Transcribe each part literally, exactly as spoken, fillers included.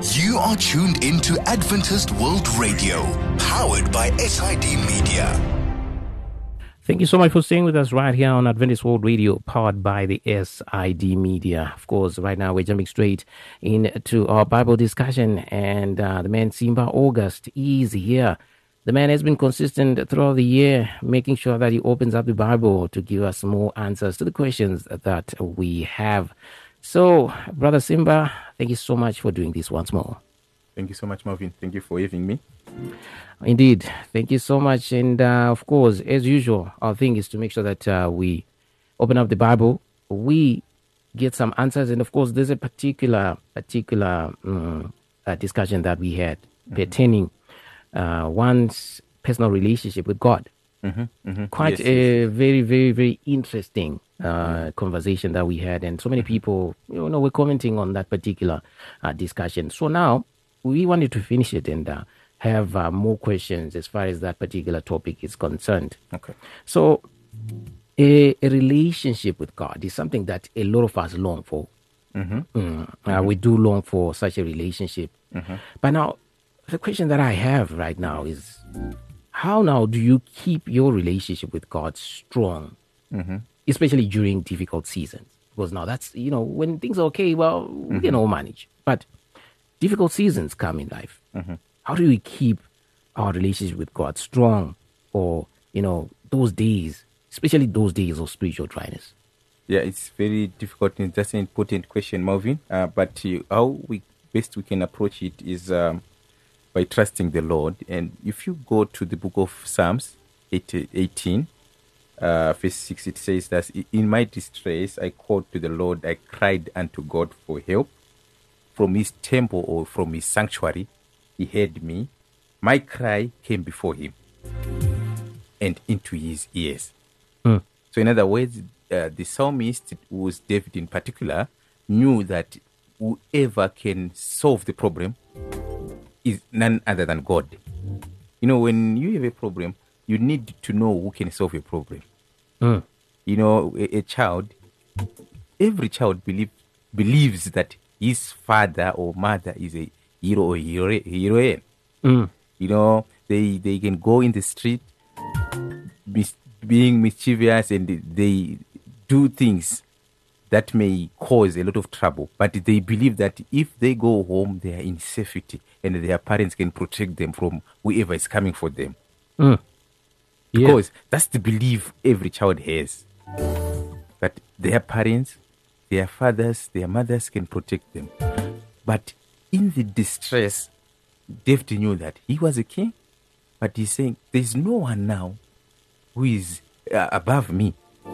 You are tuned into Adventist World Radio, powered by S I D Media. Thank you so much for staying with us right here on Adventist World Radio, powered by the S I D Media. Of course, right now we're jumping straight into our Bible discussion, and uh, the man Simba August is here. The man has been consistent throughout the year, making sure that he opens up the Bible to give us more answers to the questions that we have. So, Brother Simba, thank you so much for doing this once more. Thank you so much, Marvin. Thank you for having me. Indeed. Thank you so much. And, uh, of course, as usual, our thing is to make sure that uh, we open up the Bible, we get some answers. And, of course, there's a particular particular um, uh, discussion that we had mm-hmm. pertaining uh, one's personal relationship with God. Mm-hmm. Mm-hmm. Quite yes, a yes. very, very, very interesting uh, conversation that we had. And so many people, you know, were commenting on that particular uh, discussion. So now we wanted to finish it and uh, have uh, more questions as far as that particular topic is concerned. Okay. So a, a relationship with God is something that a lot of us long for. Mm-hmm. Mm, uh, mm-hmm. We do long for such a relationship. Mm-hmm. But now, the question that I have right now is, how now do you keep your relationship with God strong, mm-hmm. especially during difficult seasons? Because now that's, you know, when things are okay, well, mm-hmm. we can all manage. But difficult seasons come in life. Mm-hmm. How do we keep our relationship with God strong, or, you know, those days, especially those days of spiritual dryness? Yeah, it's very difficult and that's an important question, Marvin. Uh, but uh, how we best we can approach it is um, by trusting the Lord. And if you go to the book of Psalms eighteen, uh, verse six, it says that in my distress I called to the Lord, I cried unto God for help. From his temple or from his sanctuary, he heard me. My cry came before him and into his ears. Mm. So in other words, uh, the psalmist, who was David in particular, knew that whoever can solve the problem is none other than God. You know, when you have a problem, you need to know who can solve your problem. Mm. You know, a, a child, every child believe, believes that his father or mother is a hero or hero, heroine. Mm. You know, they, they can go in the street mis- being mischievous and they do things that may cause a lot of trouble. But they believe that if they go home, they are in safety and their parents can protect them from whoever is coming for them. Mm. Yeah. Because that's the belief every child has. That their parents, their fathers, their mothers can protect them. But in the distress, David knew that he was a king. But he's saying, there's no one now who is uh, above me.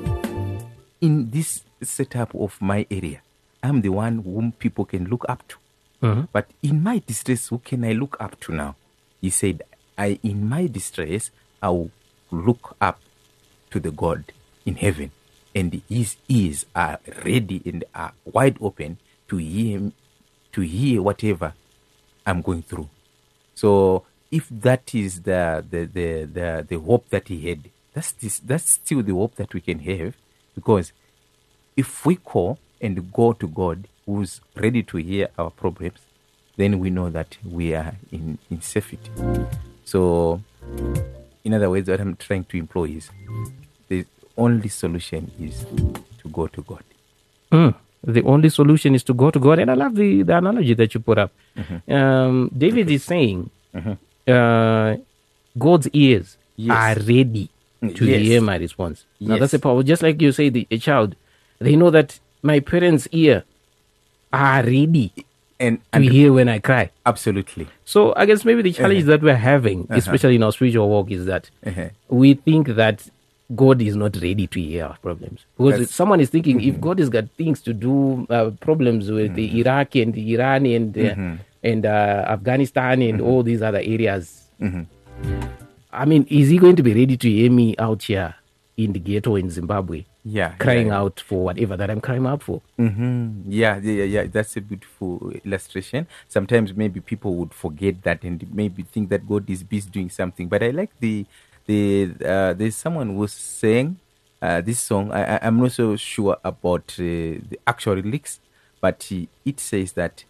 In this setup of my area, I'm the one whom people can look up to. Mm-hmm. But in my distress, who can I look up to now? He said, I, in my distress, I will look up to the God in heaven. And his ears are ready and are wide open to hear, to hear whatever I'm going through. So if that is the the, the, the, the hope that he had, that's this, that's still the hope that we can have. Because if we call and go to God, who's ready to hear our problems, then we know that we are in, in safety. So, in other words, what I'm trying to employ is the only solution is to go to God. Mm. The only solution is to go to God. And I love the, the analogy that you put up. Mm-hmm. Um, David okay. is saying mm-hmm. uh, God's ears yes. are ready to yes. hear my response. Yes. Now, that's a power. Just like you say, the, a child, they know that my parents' ear are ready and, to and hear when I cry. Absolutely. So I guess maybe the challenge uh-huh. that we're having, uh-huh. especially in our spiritual walk, is that uh-huh. we think that God is not ready to hear our problems. Because That's, someone is thinking, mm-hmm. if God has got things to do, uh, problems with mm-hmm. the Iraqi and the Iran and, uh, mm-hmm. and uh, Afghanistan and mm-hmm. all these other areas, mm-hmm. I mean, is he going to be ready to hear me out here in the ghetto in Zimbabwe? Yeah, crying yeah. out for whatever that I'm crying out for. Mm-hmm. Yeah, yeah, yeah. That's a beautiful illustration. Sometimes maybe people would forget that and maybe think that God is busy doing something. But I like the the uh, there's someone who was saying uh, this song. I, I'm not so sure about uh, the actual lyrics, but uh, it says that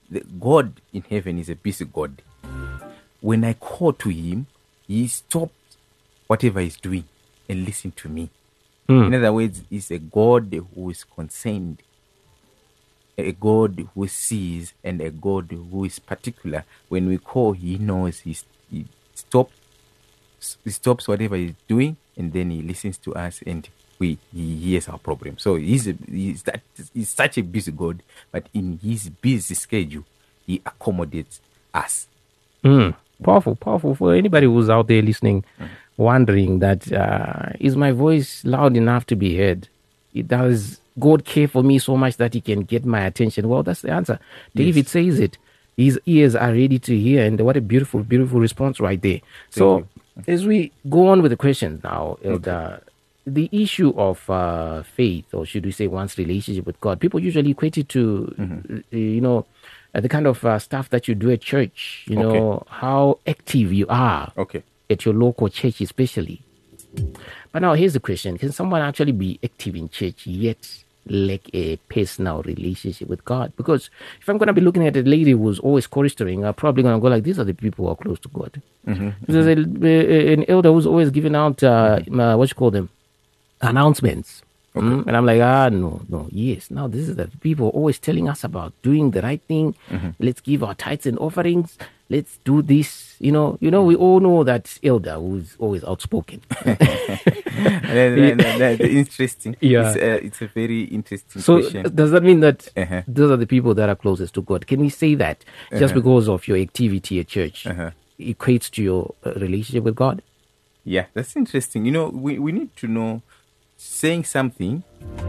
the God in heaven is a busy God. When I call to him, he stops whatever he's doing and listen to me. In other words, he's a God who is concerned, a God who sees, and a God who is particular. When we call, he knows. He, he stops, he stops whatever he's doing, and then he listens to us, and we he hears our problem. So he's a, he's that he's such a busy God, but in his busy schedule, he accommodates us. Mm. Powerful, powerful for anybody who's out there listening. Mm. Wondering that uh, is my voice loud enough to be heard? It does God care for me so much that he can get my attention? Well, that's the answer. David yes. says it. His ears are ready to hear, and what a beautiful, beautiful response right there. Thank so, you. As we go on with the questions now, Elder, okay. the issue of uh, faith, or should we say one's relationship with God, people usually equate it to, mm-hmm. uh, you know, uh, the kind of uh, stuff that you do at church, you okay. know, how active you are. Okay. At your local church especially. But now here's the question. Can someone actually be active in church yet lack a personal relationship with God? Because if I'm going to be looking at a lady who's always choristering, I'm probably going to go like, these are the people who are close to God. Mm-hmm. There's a, a, an elder who's always giving out, uh, mm-hmm. uh, what you call them, announcements. Okay. Mm? And I'm like, ah, no, no, yes. Now this is the people always telling us about doing the right thing. Mm-hmm. Let's give our tithes and offerings. Let's do this. You know, you know, we all know that elder who's always outspoken. That's interesting. Yeah. It's a, it's a very interesting so question. So does that mean that uh-huh. those are the people that are closest to God? Can we say that just uh-huh. because of your activity at church uh-huh. equates to your uh, relationship with God? Yeah, that's interesting. You know, we, we need to know saying something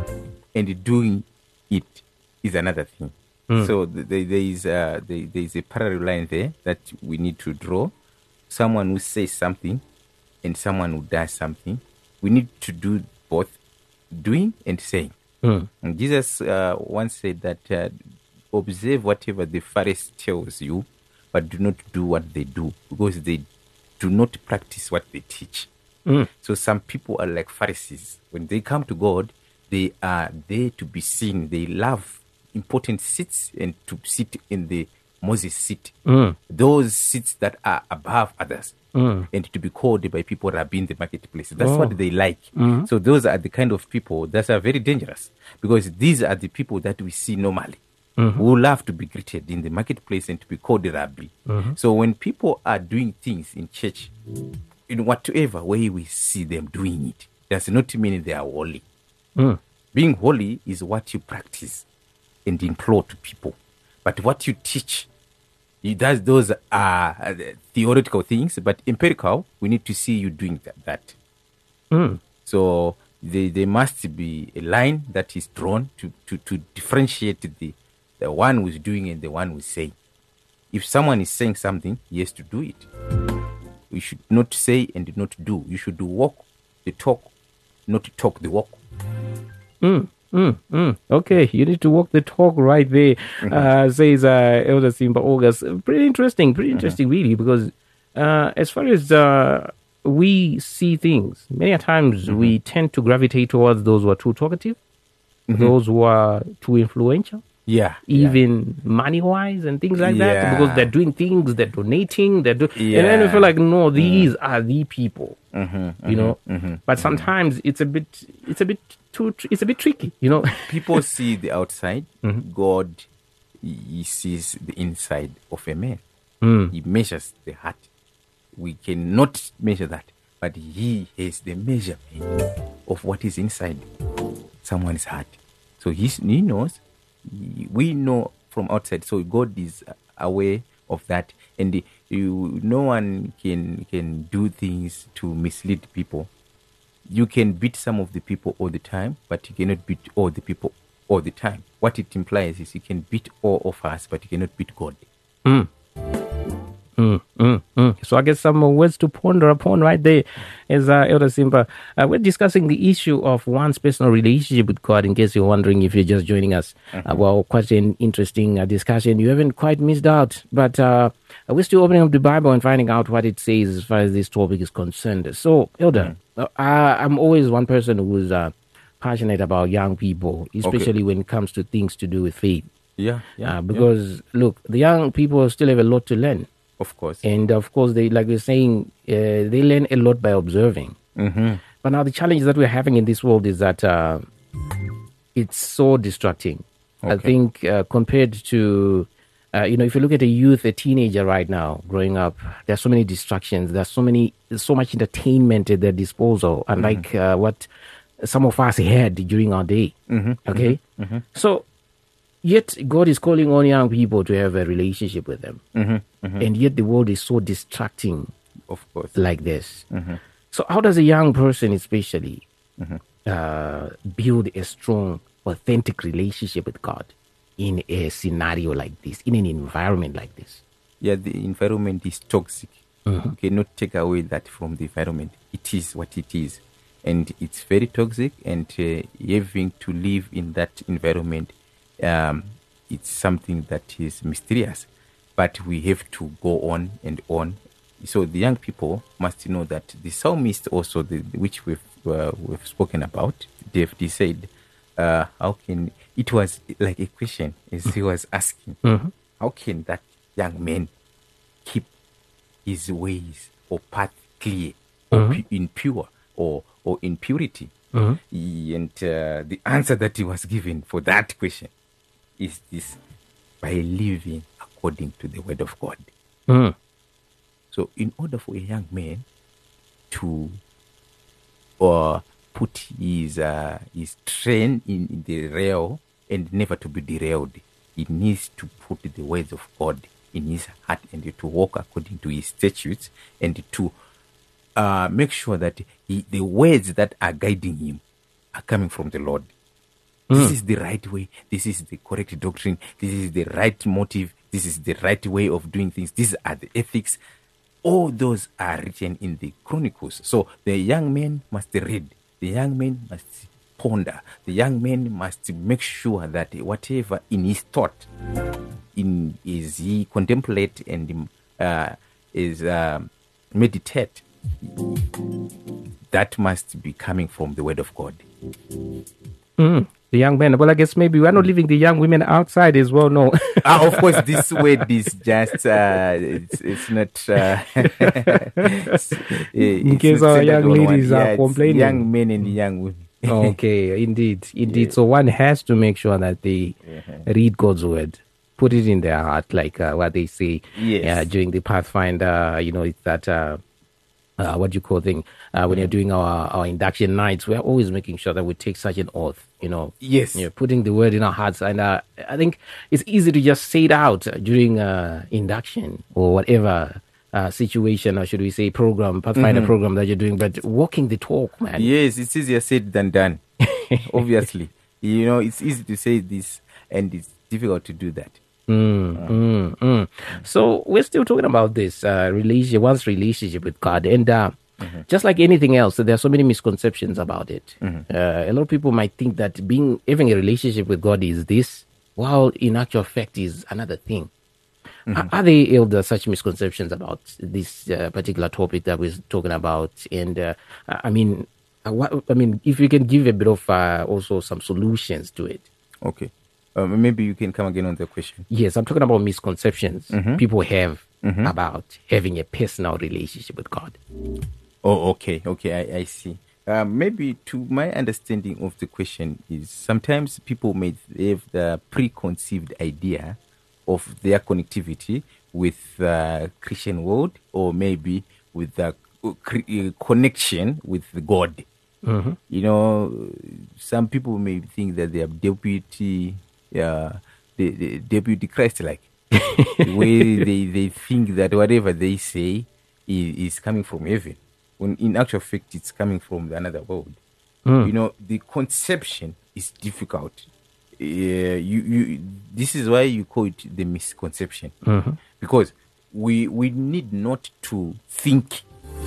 and doing it is another thing. Mm. So th- there is uh, there, there is a parallel line there that we need to draw. Someone who says something and someone who does something. We need to do both, doing and saying. Mm. And Jesus uh, once said that uh, observe whatever the Pharisee tells you, but do not do what they do, because they do not practice what they teach. Mm. So some people are like Pharisees. When they come to God, they are there to be seen. They love important seats and to sit in the Moses seat. Mm. Those seats that are above others. Mm. And to be called by people rabbi in the marketplace. That's oh. what they like. Mm-hmm. So those are the kind of people that are very dangerous, because these are the people that we see normally. Mm-hmm. Who love to be greeted in the marketplace and to be called rabbi. Mm-hmm. So when people are doing things in church, in whatever way we see them doing it, does not mean they are holy. Mm. Being holy is what you practice and implore to people. But what you teach, you, does, those are theoretical things, but empirical, we need to see you doing that. that. Mm. So there, there must be a line that is drawn to, to, to differentiate the, the one who's doing and the one who's saying. If someone is saying something, he has to do it. You should not say and not do. You should walk the talk, not talk the walk. Mm, mm, mm. Okay, you need to walk the talk right there, mm-hmm. uh, says uh, Elder Simba August. Pretty interesting, pretty interesting, mm-hmm. really, because uh, as far as uh, we see things, many a times mm-hmm. we tend to gravitate towards those who are too talkative, mm-hmm. those who are too influential. Yeah, even yeah. money-wise and things like yeah. that, because they're doing things, they're donating, they're doing, yeah. and then I feel like, no, these mm. are the people, mm-hmm, mm-hmm, you know. Mm-hmm, but mm-hmm. sometimes it's a bit, it's a bit too, it's a bit tricky, you know. People see the outside. Mm-hmm. God, he sees the inside of a man. Mm. He measures the heart. We cannot measure that, but he has the measurement of what is inside someone's heart. So he, he knows. We know from outside, so God is aware of that, and you, no one can can do things to mislead people. You can beat some of the people all the time, but you cannot beat all the people all the time. What it implies is you can beat all of us, but you cannot beat God. Mm. Mm, mm, mm. So I guess some words to ponder upon right there as uh, Elder Simba. Uh, we're discussing the issue of one's personal relationship with God, in case you're wondering if you're just joining us. Mm-hmm. Uh, well, quite an interesting uh, discussion. You haven't quite missed out, but uh, we're still opening up the Bible and finding out what it says as far as this topic is concerned. So, Elder, mm-hmm. uh, I'm always one person who's uh, passionate about young people, especially okay. when it comes to things to do with faith. Yeah, yeah, uh, because look, the young people still have a lot to learn, of course. and of course, they like we're saying, uh, they learn a lot by observing. Mm-hmm. But now the challenge that we're having in this world is that uh, it's so distracting. I Okay. think uh, compared to, uh, you know, if you look at a youth, a teenager right now growing up, there's so many distractions. There's so many, there's so much entertainment at their disposal, unlike uh, what some of us had during our day. Okay, so yet God is calling on young people to have a relationship with them, and yet the world is so distracting Of course. like this. So how does a young person especially uh, build a strong, authentic relationship with God in a scenario like this, in an environment like this? Yeah, the environment is toxic. You cannot take away that from the environment. It is what it is. And it's very toxic, and uh, having to live in that environment, um, it's something that is mysterious. But we have to go on and on. So the young people must know that the psalmist also, the, which we've, uh, we've spoken about, David said, uh, how can, it was like a question as he was asking, how can that young man keep his ways or path clear or pu- in pure or, or in purity? He- and uh, the answer that he was given for that question is this: by living according to the word of God. Mm. So in order for a young man to uh, put his uh, his train in, in the rail and never to be derailed, he needs to put the words of God in his heart and to walk according to his statutes, and to uh, make sure that he, the words that are guiding him are coming from the Lord. This is the right way. This is the correct doctrine. This is the right motive. This is the right way of doing things. These are the ethics. All those are written in the Chronicles. So the young man must read. The young man must ponder. The young man must make sure that whatever in his thought, in is he contemplate and uh, is uh, meditate, that must be coming from the word of God. Mm. The young men. Well, I guess maybe we're not leaving the young women outside as well. No. Ah, of course, this word is just, uh, it's, it's not, uh, it's, In it's case not our centered young on one. ladies are Yeah, it's complaining. young men and young women. Okay, indeed, indeed. So one has to make sure that they read God's word, put it in their heart, like uh, what they say Yes. uh, during the Pathfinder. You know, it's that uh, uh, what do you call thing uh, when you're doing our, our induction nights. We're always making sure that we take such an oath. You know, Yes. you know, putting the word in our hearts, and uh, I think it's easy to just say it out during uh, induction or whatever. Uh, situation, or should we say program, Pathfinder program that you're doing, but walking the talk, man. Yes, it's easier said than done. Obviously, you know, it's easy to say this, and it's difficult to do that. Mm, mm, mm. So we're still talking about this uh, relationship, one's relationship with God, and uh, just like anything else, there are so many misconceptions about it. Uh, a lot of people might think that being having a relationship with God is this, while in actual fact is another thing. Are, are there elder such misconceptions about this uh, particular topic that we're talking about? And uh, I mean, uh, what, I mean, if you can give a bit of uh, also some solutions to it. Okay. Um, maybe you can come again on the question. Yes, I'm talking about misconceptions people have about having a personal relationship with God. Oh, okay, okay, I, I see. Um, maybe to my understanding of the question is sometimes people may have the preconceived idea of their connectivity with the Christian world, or maybe with the uh, connection with God. You know, some people may think that they are deputy, uh, the, the deputy Christ-like. The way they, they think that whatever they say is, is coming from heaven, when in actual fact it's coming from another world. You know, the conception is difficult. Uh, you, you, this is why you call it the misconception, because we we need not to think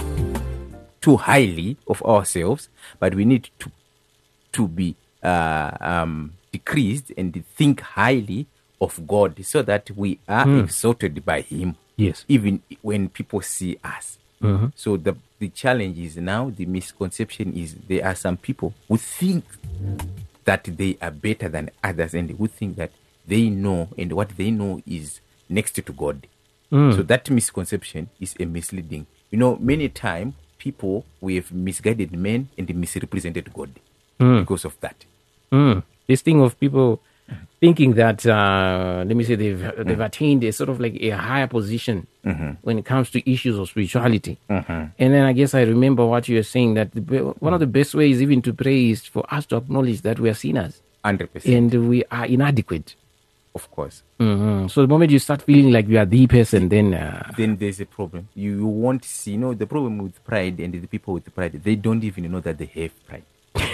too highly of ourselves, but we need to to be uh, um, decreased and think highly of God, so that we are exalted by Him. Yes. Even when people see us. So the the challenge is now, the misconception is there are some people who think that they are better than others, and who think that they know, and what they know is next to God. Mm. So that misconception is a misleading. You know, many times people, we have misguided men and misrepresented God Mm. because of that. Mm. This thing of people thinking that, uh, let me say, they've they've attained a sort of like a higher position when it comes to issues of spirituality. And then I guess I remember what you were saying, that the, be- one of the best ways even to pray is for us to acknowledge that we are sinners one hundred percent. and we are inadequate. Of course. hmm So the moment you start feeling like you are the person, then uh, Then there's a problem. You, you won't see, you know, the problem with pride and the people with pride, they don't even know that they have pride.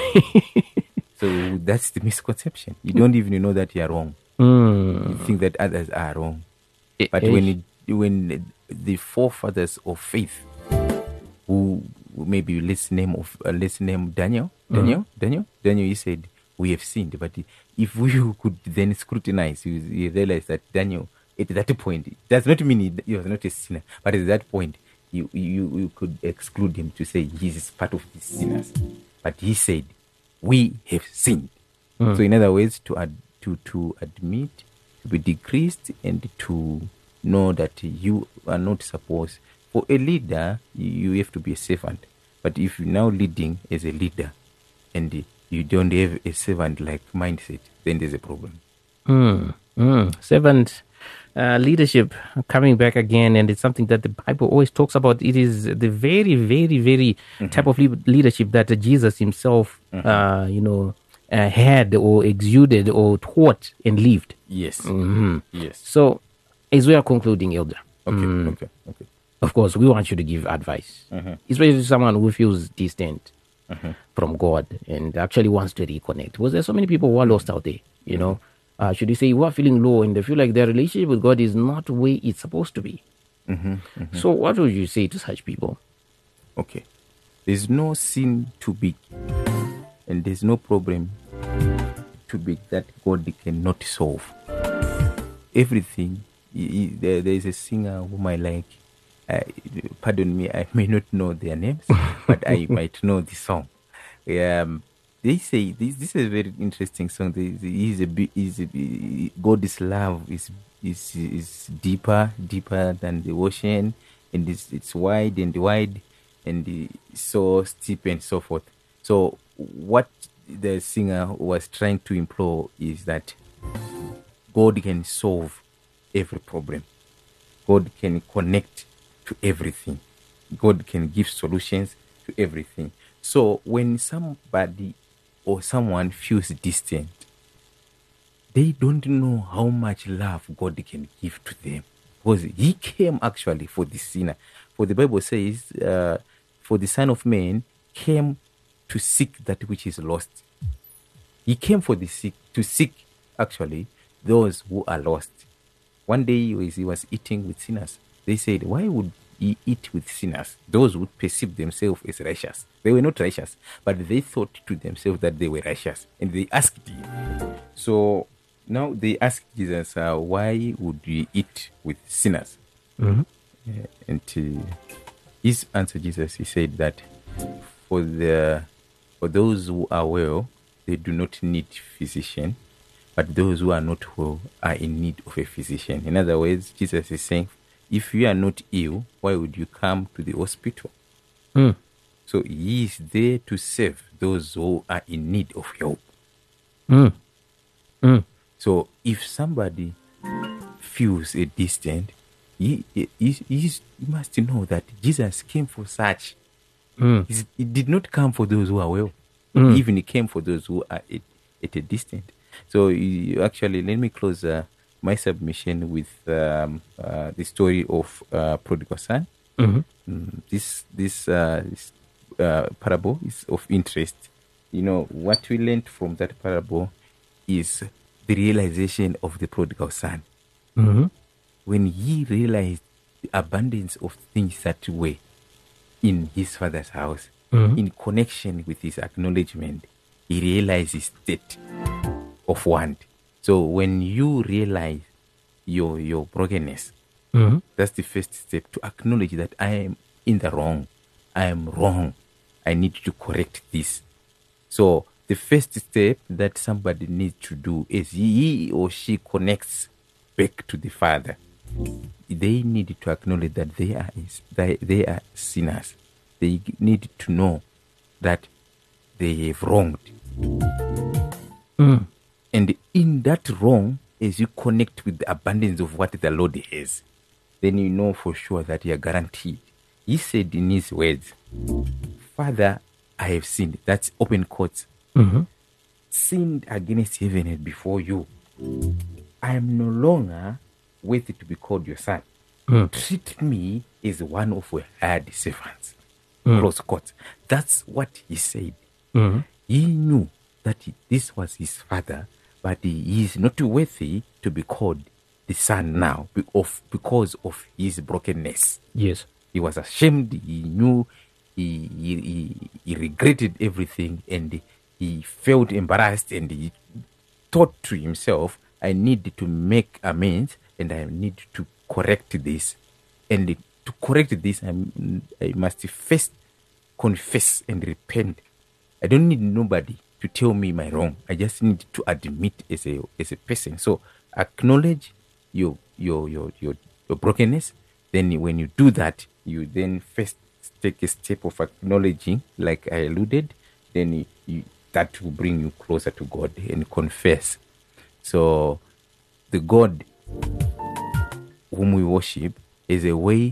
So that's the misconception. You don't even know that you are wrong. mm, You think that others are wrong. eh, But eh, when it, when the forefathers of faith, who who maybe let's name of uh, let's name Daniel, Daniel, Daniel, Daniel, he said we have sinned. But if we could then scrutinize, you, you realize that Daniel at that point, it does not mean he, he was not a sinner, but at that point you, you you could exclude him to say he is part of the sinners. But he said we have sinned. So in other words, to ad, to to admit, to be decreased, and to know that you are not supposed. For a leader, you have to be a servant. But if you're now leading as a leader and you don't have a servant-like mindset, then there's a problem. mm, mm. Servant uh, leadership coming back again, and it's something that the Bible always talks about. It is the very, very, very type of le- leadership that Jesus himself, uh, you know, uh, had or exuded or taught and lived. Yes. Yes. So, as we are concluding, Elder, Okay. Okay. Okay. of course, we want you to give advice, especially to someone who feels distant from God and actually wants to reconnect. Because there's so many people who are lost out there, you know. Uh, should you say, who are feeling low and they feel like their relationship with God is not where it's supposed to be. So what would you say to such people? Okay. There's no sin too big, and there's no problem too big that God cannot solve. Everything, y- y- there, there is a singer whom I like. Uh, pardon me, I may not know their names, but I might know the song. Um, they say this. This is a very interesting song. They, they, is a, bi- is a, God's love is is is deeper, deeper than the ocean, and it's it's wide and wide, and it's so steep and so forth. So what the singer was trying to implore is that God can solve every problem. God can connect to everything. God can give solutions to everything. So when somebody or someone feels distant, they don't know how much love God can give to them. Because he came actually for the sinner. For the Bible says, uh, for the Son of Man came to seek that which is lost. He came for the sick, to seek actually those who are lost. One day he was, he was eating with sinners. They said, why would he eat with sinners? Those who perceive themselves as righteous. They were not righteous, but they thought to themselves that they were righteous. And they asked him. So now they asked Jesus, uh, why would you eat with sinners? Uh, and uh, his answer, Jesus, he said that for the for those who are well, they do not need physician, but those who are not well are in need of a physician. In other words, Jesus is saying, if you are not ill, why would you come to the hospital? Mm. So he is there to save those who are in need of help. Mm. Mm. So if somebody feels a distant, he, he, he, he must know that Jesus came for such. Mm. He's- He did not come for those who are well. Mm. Even he came for those who are at, at a distance. So you actually, let me close uh, my submission with um, uh, the story of uh, prodigal son. Mhm. Mm, this this, uh, this uh, parable is of interest. You know, what we learned from that parable is the realization of the prodigal son. Mhm. When he realized the abundance of things that were in his father's house, Mhm. in connection with his acknowledgement, he realized his state of want. So when you realize your your brokenness, Mhm. that's the first step, to acknowledge that I am in the wrong. I am wrong. I need to correct this. So the first step that somebody needs to do is he or she connects back to the Father. They need to acknowledge that they are they, they are sinners. They need to know that they have wronged. Mm. And in that wrong, as you connect with the abundance of what the Lord has, then you know for sure that you are guaranteed. He said in his words, Father, I have sinned. That's open quotes. Mm-hmm. Sinned against heaven and before you. I am no longer worthy to be called your son. Mm. Treat me as one of your hired servants. Mm. Close quotes. That's what he said. Mm-hmm. He knew that he, this was his father, but he is not worthy to be called the son now be- of, because of his brokenness. Yes. He was ashamed. He knew. He, he, he, he regretted everything, and he felt embarrassed, and he thought to himself, I need to make amends, and I need to correct this. And to correct this, I, I must first confess and repent. I don't need nobody to tell me my wrong. I just need to admit as a as a person. So acknowledge your your your your, your brokenness. Then when you do that, you then first take a step of acknowledging, like I alluded. Then you, you, that will bring you closer to God and confess. So the God whom we worship is a way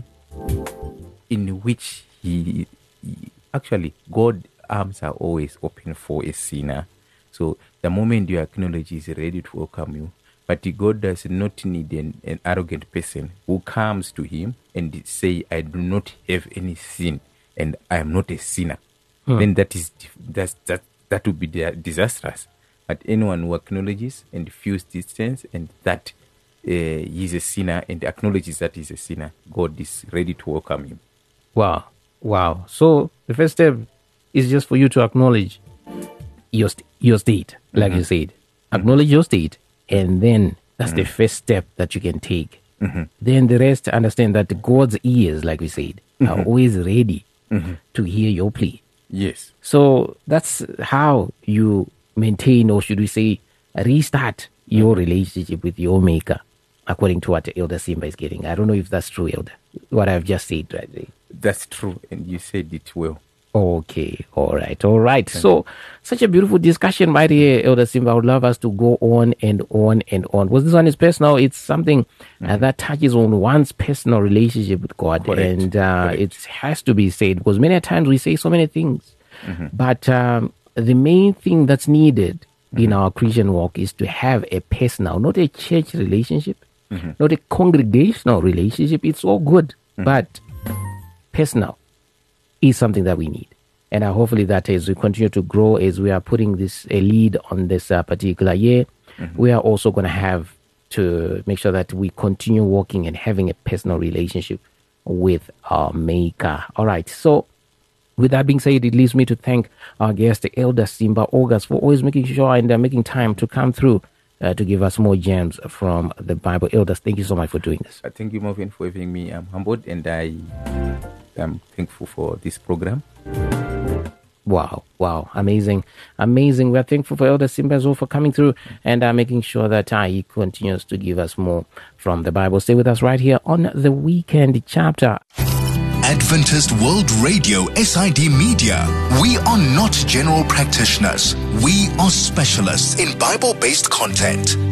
in which he, he actually God arms are always open for a sinner. So the moment you acknowledge, He is ready to welcome you. But God does not need an, an arrogant person who comes to Him and say, I do not have any sin and I am not a sinner. Hmm. Then that is that's, that that would be disastrous. But anyone who acknowledges and feels distance and that uh, he is a sinner and acknowledges that he is a sinner, God is ready to welcome him. Wow. Wow. So the first step is just for you to acknowledge your st- your state, like mm-hmm. you said. Acknowledge mm-hmm. your state, and then that's mm-hmm. the first step that you can take. Mm-hmm. Then the rest, understand that God's ears, like we said, mm-hmm. are always ready mm-hmm. to hear your plea. Yes. So that's how you maintain, or should we say, restart your mm-hmm. relationship with your Maker, according to what Elder Simba is getting. I don't know if that's true, Elder, what I've just said right there. That's true, and you said it well. Okay, all right, all right. So, such a beautiful discussion right here, Elder Simba. I would love us to go on and on and on. Because this one is personal. It's something mm-hmm. uh, that touches on one's personal relationship with God. Correct. And uh, it has to be said, because many times we say so many things. Mm-hmm. But um, the main thing that's needed mm-hmm. in our Christian walk is to have a personal, not a church relationship, mm-hmm. not a congregational relationship. It's all good, mm-hmm. but personal is something that we need. And uh, hopefully that as we continue to grow, as we are putting this a lead on this uh, particular year, mm-hmm. we are also going to have to make sure that we continue walking and having a personal relationship with our Maker. All right. So with that being said, it leaves me to thank our guest, Elder Simba August, for always making sure and uh, making time to come through uh, to give us more gems from the Bible. Elders, thank you so much for doing this. Uh, thank you, Marvin, for having me. I'm humbled and I am thankful for this program. Wow, wow, amazing, amazing. We're thankful for Elder Simba as well for coming through and uh, making sure that uh, he continues to give us more from the Bible. Stay with us right here on The Weekend Chapter. Adventist World Radio, S I D Media. We are not general practitioners. We are specialists in Bible-based content.